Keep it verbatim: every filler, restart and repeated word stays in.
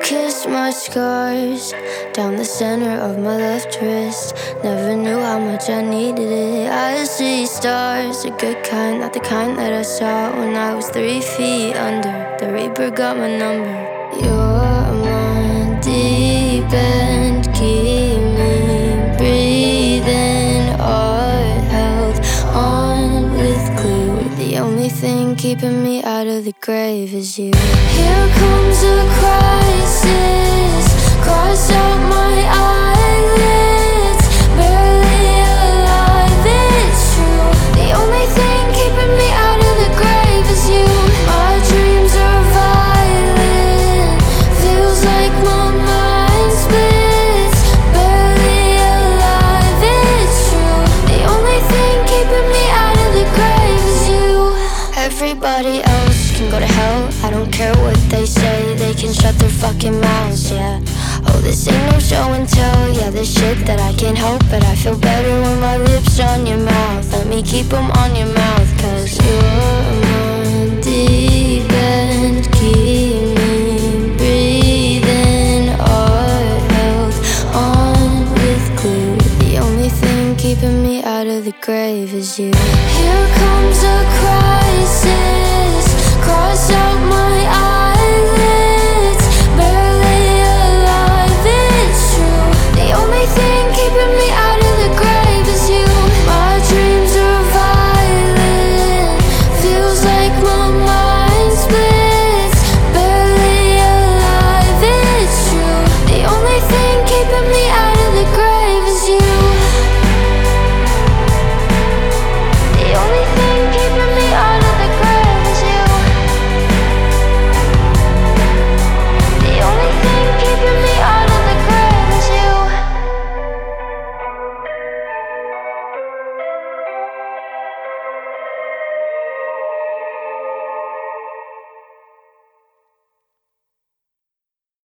kissed my scars down the center of my left wrist. Never knew how much I needed it. I see stars, a good kind, not the kind that I saw when I was three feet under. The Reaper got my number. You're my deep end, keep me breathing. Our health on with glue. The only thing keeping me out of the grave is you. Here comes a crisis, cross out my eyelids. Barely alive, it's true. The only thing keeping me out of the grave is you. My dreams are violent, feels like my mind splits. Barely alive, it's true. The only thing keeping me out of the grave is you. Everybody else can go to hell, I don't care what they say. They can shut their fucking mouths, yeah. Oh, this ain't no show and tell. Yeah, there's shit that I can't help, but I feel better when my lips are on your mouth. Let me keep them on your mouth, cause you're my deep end, keep me breathing. Our health on with glue. The only thing keeping me out of the grave is you. Here comes a crisis, cross out my